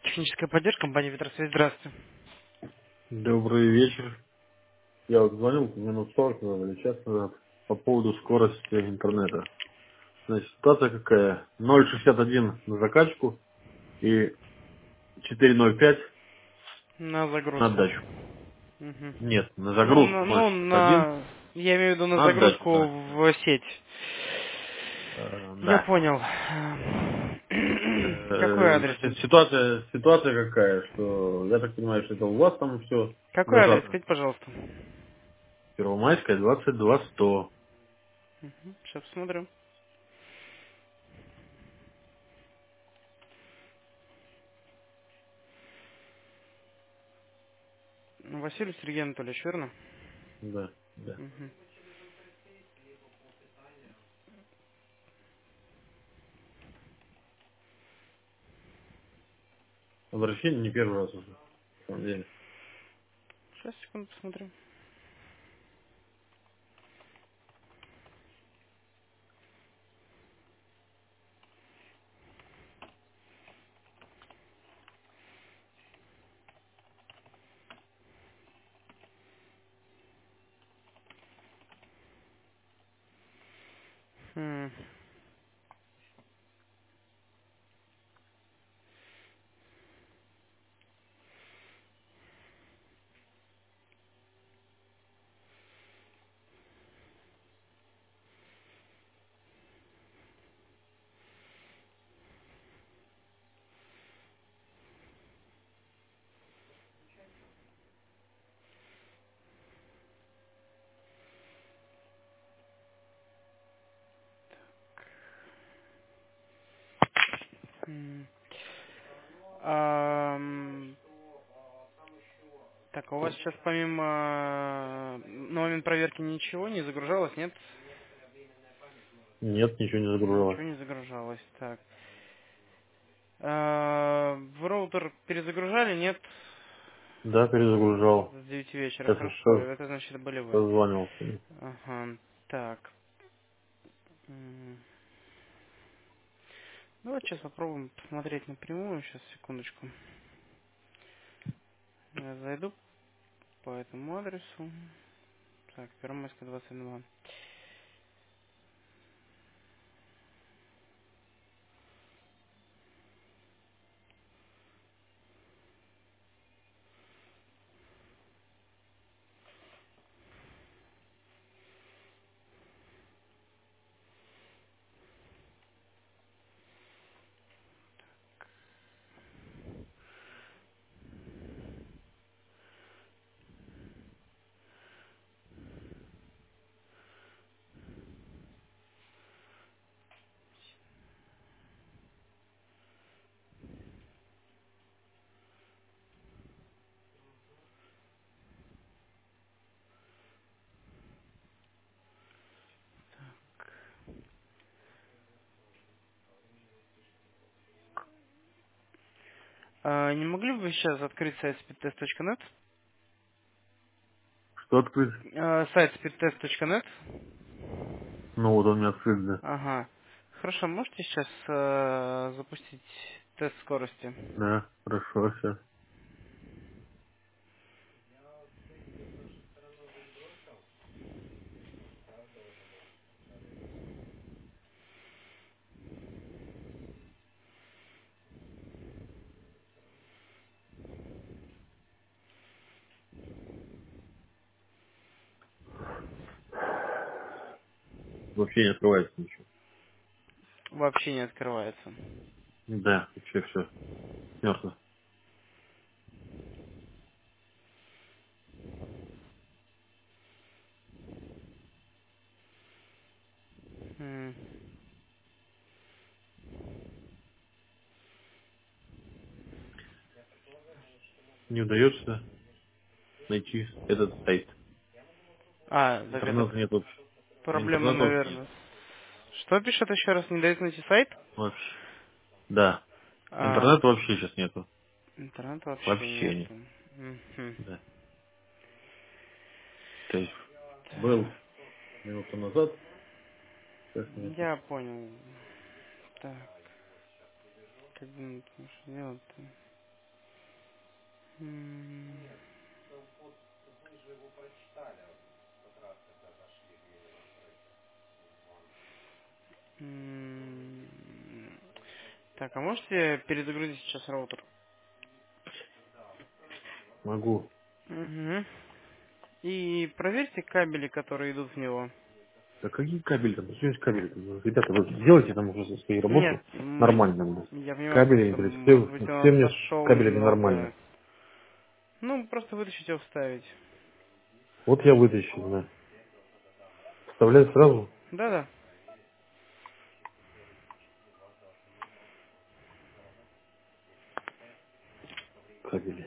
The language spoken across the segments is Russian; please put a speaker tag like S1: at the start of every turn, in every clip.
S1: Техническая поддержка, компания Ветросвязь, здравствуйте.
S2: Добрый вечер. Я вот звонил минут 40 назад или час назад по поводу скорости интернета. Значит, ситуация какая? 0,61 на закачку и 4,05
S1: На
S2: на
S1: загрузку.
S2: отдачу.
S1: Мгм.
S2: Нет, на
S1: Ну,
S2: загрузку
S1: на,
S2: 0,61,
S1: я имею в виду на
S2: на отдачу,
S1: загрузку
S2: да.
S1: в сеть. Я
S2: Да.
S1: понял. Какой адрес?
S2: Ситуация какая, что я так понимаю, что это у вас там все
S1: Какой адрес?
S2: зажато.
S1: Скажите, пожалуйста.
S2: Первомайская, 22 100.
S1: Сейчас посмотрим. Василий Сергей Анатольевич, верно?
S2: Да, да.
S1: Мгм.
S2: Обращение не первый раз уже, на самом деле.
S1: Сейчас, секунду, посмотрим. Хм. М. Ам, Так, а у вас сейчас помимо на момент проверки ничего не загружалось, нет?
S2: Нет, ничего не загружалось.
S1: Ничего не загружалось. Так. В роутер перезагружали, нет?
S2: Да, перезагружал.
S1: С 9 вечера,
S2: Сейчас
S1: хорошо. Это значит, это были вы.
S2: созванивался.
S1: Ага. Так. М. Давайте сейчас попробуем посмотреть напрямую. Сейчас, секундочку. Я зайду по этому адресу. Так, Первомайская, 22. Не могли бы вы сейчас открыть сайт speedtest.net?
S2: Что открыть?
S1: Сайт speedtest.net.
S2: Ну вот он у меня открыт, да.
S1: Ага. Хорошо, можете сейчас запустить тест скорости?
S2: Да, хорошо, сейчас. Вообще не открывается ничего.
S1: Вообще не открывается.
S2: Да, вообще все. Мертво.
S1: М.
S2: Не удается найти этот сайт.
S1: Так это
S2: Интернета нет вообще.
S1: проблема,
S2: Интернета вообще нет.
S1: наверное. Что пишет еще раз? Не дает найти сайт?
S2: Вообще. Да.
S1: А,
S2: Интернета вообще сейчас нету.
S1: интернета вообще
S2: Вообще
S1: нет.
S2: нет.
S1: Мгм.
S2: Да. То есть был
S1: Так,
S2: минуту назад, сейчас нету.
S1: я понял. Так, как бы нужно сделать-то? М, м, Так, а можете перезагрузить сейчас роутер?
S2: Могу.
S1: Мгм. И проверьте кабели, которые идут в него.
S2: Да какие кабели там? Почему есть кабели? Ребята, вы сделайте там уже свою
S1: Нет,
S2: работу нормально, блядь.
S1: я понимаю,
S2: Кабели,
S1: просто,
S2: блядь,
S1: может быть,
S2: все
S1: он
S2: мне с
S1: зашел
S2: кабелями нормально.
S1: немного... Ну, просто вытащить его, вставить.
S2: Вот я вытащил, да. Вставляю сразу
S1: Да-да.
S2: кабели.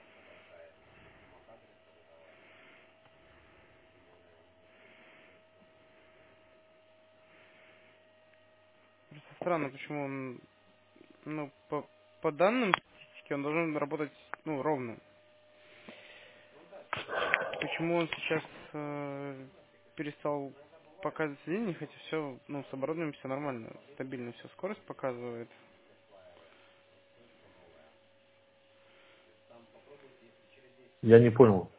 S1: Просто странно, почему он... Ну, по данным статистики он должен работать, ну, ровно. Почему он сейчас перестал показывать соединение, хотя все, ну, с оборудованием все нормально, стабильно все, скорость показывает.
S2: Я не понял.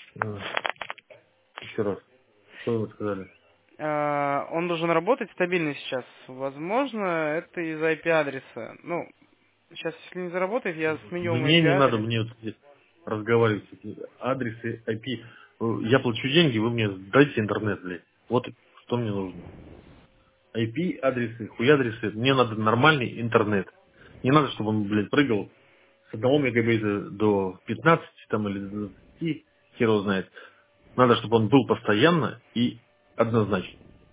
S2: Еще раз. Что вы сказали?
S1: Он должен работать стабильно сейчас. Возможно, это из IP-адреса. Ну, сейчас, если не заработает, я сменю вам
S2: Мне не надо,
S1: IP-адрес.
S2: мне вот здесь разговаривать. Эти адресы IP. Я плачу деньги, вы мне дайте интернет, блядь. Вот что мне нужно. IP-адресы, хуй-адресы. Мне надо нормальный интернет. Не надо, чтобы он, блядь, прыгал с 1 мегабита до 15 там, или до 20, хер его знает. Надо, чтобы он был постоянно и однозначно.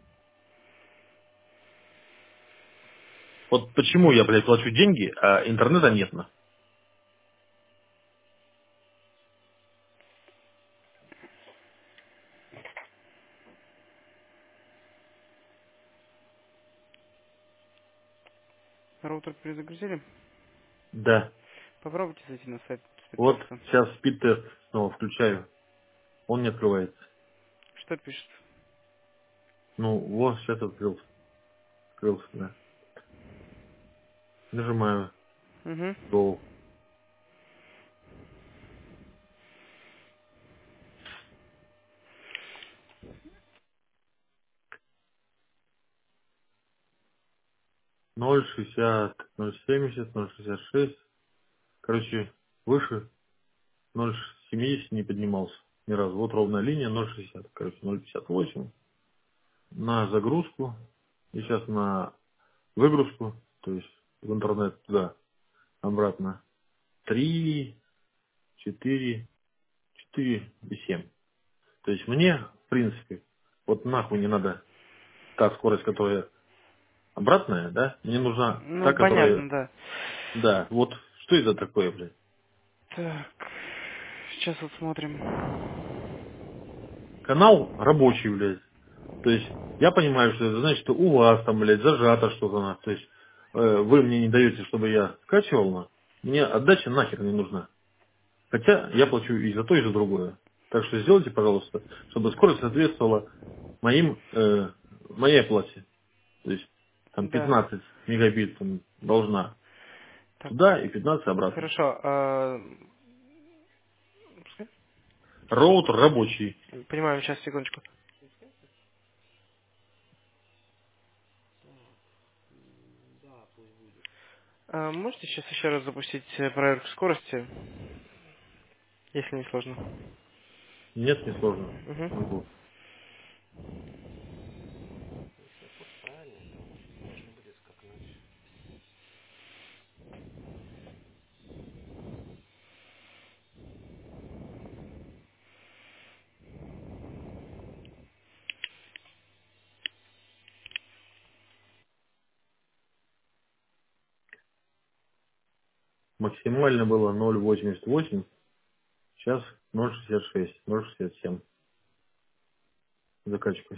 S2: Вот почему я, блядь, плачу деньги, а интернета нет на.
S1: Роутер перезагрузили.
S2: Да.
S1: Попробуйте зайти на сайт
S2: Вот
S1: спидтеста.
S2: сейчас спид-тест снова включаю. Он не открывается.
S1: Что пишет?
S2: Ну, вот сейчас открылся. Открылся, да. Нажимаю
S1: Угу.
S2: Go. 0,60, 0,70, 0,66. Короче, выше 0,70 не поднимался ни разу. Вот ровная линия 0,60. Короче, 0,58. На загрузку. И сейчас на выгрузку. То есть в интернет туда, обратно. 3, 4, 4 и 7. То есть мне, в принципе, вот нахуй не надо та скорость, которая обратная, да? Мне нужна та,
S1: Ну,
S2: которая...
S1: понятно, да.
S2: Да, вот что это такое, блядь?
S1: Так, сейчас вот смотрим.
S2: Канал рабочий, блядь. То есть я понимаю, что это значит, что у вас там, блядь, зажато что-то. То есть вы мне не даете, чтобы я скачивал, мне отдача нахер не нужна. Хотя я плачу и за то, и за другое. Так что сделайте, пожалуйста, чтобы скорость соответствовала моей оплате. То есть там
S1: Да.
S2: 15 мегабит там, должна
S1: Так,
S2: туда и 15 обратно.
S1: хорошо.
S2: Роутер рабочий.
S1: Понимаю, сейчас, секундочку. Можете сейчас еще раз запустить проверку скорости, если не сложно?
S2: Нет, не сложно.
S1: Угу.
S2: Могу. Максимально было 0,88, сейчас 0,66, 0,67 закачка.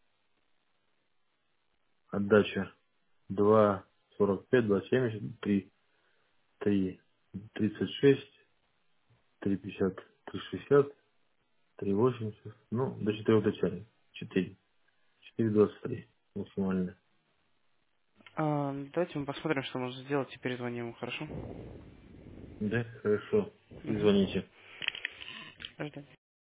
S2: Отдача 2,45, 2,70, 3, 3, 36, 3,50, 3,60, 3,80, ну, до 4 уточали. 4, 4,23 максимально.
S1: Давайте мы посмотрим, что можно сделать, и перезвоним ему, хорошо?
S2: Да, хорошо. и звоните.
S1: Ждать.